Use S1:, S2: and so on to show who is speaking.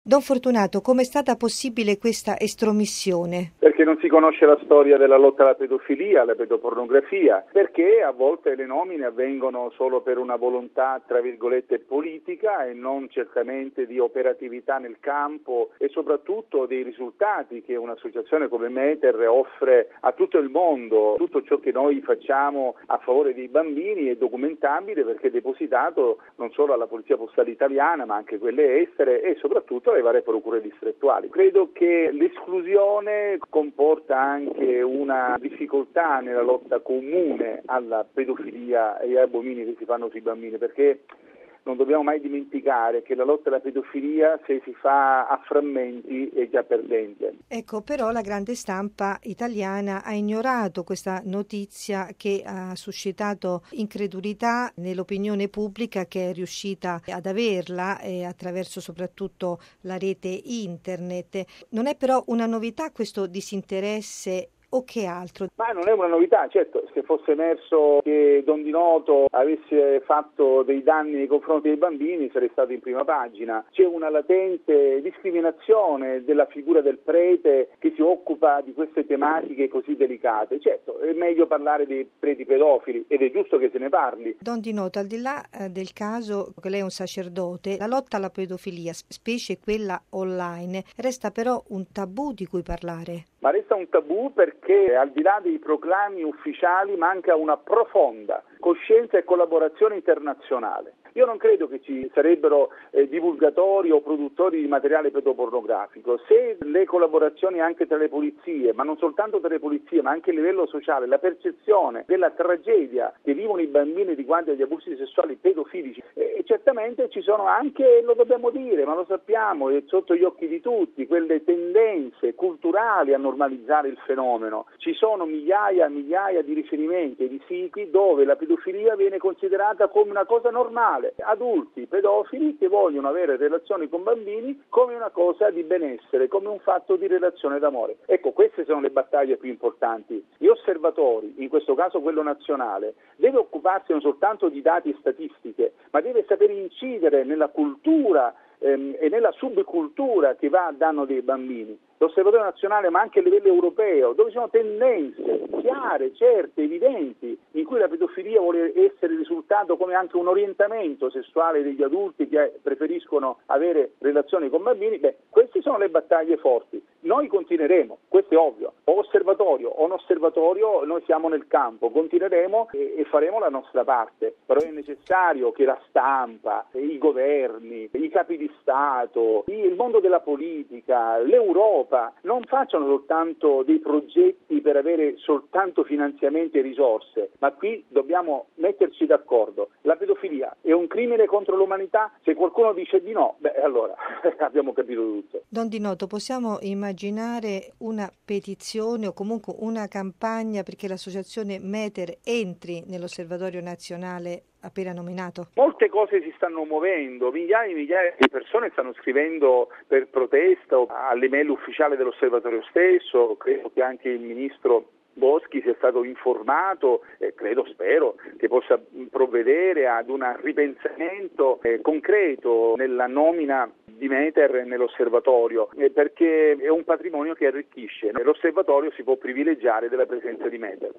S1: Don Fortunato, come è stata possibile questa estromissione?
S2: Perché non si conosce la storia della lotta alla pedofilia, alla pedopornografia, perché a volte le nomine avvengono solo per una volontà, tra virgolette, politica e non certamente di operatività nel campo e soprattutto dei risultati che un'associazione come Meter offre a tutto il mondo. Tutto ciò che noi facciamo a favore dei bambini è documentabile perché è depositato non solo alla Polizia Postale Italiana ma anche quelle estere e soprattutto alle varie procure distrettuali. Credo che l'esclusione comporta anche una difficoltà nella lotta comune alla pedofilia e agli abomini che si fanno sui bambini, perché non dobbiamo mai dimenticare che la lotta alla pedofilia, se si fa a frammenti, è già perdente.
S1: Ecco, però la grande stampa italiana ha ignorato questa notizia che ha suscitato incredulità nell'opinione pubblica che è riuscita ad averla attraverso soprattutto la rete internet. Non è però una novità questo disinteresse o che altro?
S2: Ma non è una novità, certo, se fosse emerso che Don Di Noto avesse fatto dei danni nei confronti dei bambini sarei stato in prima pagina. C'è una latente discriminazione della figura del prete che si occupa di queste tematiche così delicate. Certo, è meglio parlare dei preti pedofili ed è giusto che se ne parli.
S1: Don Di Noto, al di là del caso che lei è un sacerdote, la lotta alla pedofilia, specie quella online, resta però un tabù di cui parlare.
S2: Ma resta un tabù perché al di là dei proclami ufficiali manca una profonda coscienza e collaborazione internazionale. Io non credo che ci sarebbero divulgatori o produttori di materiale pedopornografico. Se le collaborazioni anche tra le polizie, ma non soltanto tra le polizie, ma anche a livello sociale, la percezione della tragedia che vivono i bambini riguardo agli abusi sessuali pedofilici, certamente ci sono anche, lo dobbiamo dire, ma lo sappiamo, è sotto gli occhi di tutti, quelle tendenze culturali a normalizzare il fenomeno. Ci sono migliaia e migliaia di riferimenti e di siti dove la pedofilia viene considerata come una cosa normale. Adulti pedofili che vogliono avere relazioni con bambini come una cosa di benessere, come un fatto di relazione d'amore. Ecco, queste sono le battaglie più importanti. Gli osservatori, in questo caso quello nazionale, deve occuparsi non soltanto di dati e statistiche, ma deve saper incidere nella cultura e nella subcultura che va a danno dei bambini. L'osservatorio nazionale, ma anche a livello europeo, dove ci sono tendenze chiare, certe, evidenti, in cui la pedofilia vuole essere risultato come anche un orientamento sessuale degli adulti che preferiscono avere relazioni con bambini. Queste sono le battaglie forti. Noi continueremo, questo è ovvio, o osservatorio o non osservatorio, noi siamo nel campo, continueremo e faremo la nostra parte, però è necessario che la stampa, i governi, i capi di Stato, il mondo della politica, l'Europa non facciano soltanto dei progetti per avere soltanto finanziamenti e risorse, ma qui dobbiamo metterci d'accordo. La pedofilia è un crimine contro l'umanità? Se qualcuno dice di no, allora abbiamo capito tutto.
S1: Don Di Noto, possiamo immaginare una petizione o comunque una campagna perché l'associazione Meter entri nell'Osservatorio Nazionale appena nominato?
S2: Molte cose si stanno muovendo, migliaia e migliaia di persone stanno scrivendo per protesta all'email ufficiale dell'osservatorio stesso, credo che anche il ministro Boschi sia stato informato e spero che possa provvedere ad un ripensamento concreto nella nomina di Meter nell'osservatorio, perché è un patrimonio che arricchisce. L'osservatorio si può privilegiare della presenza di Meter.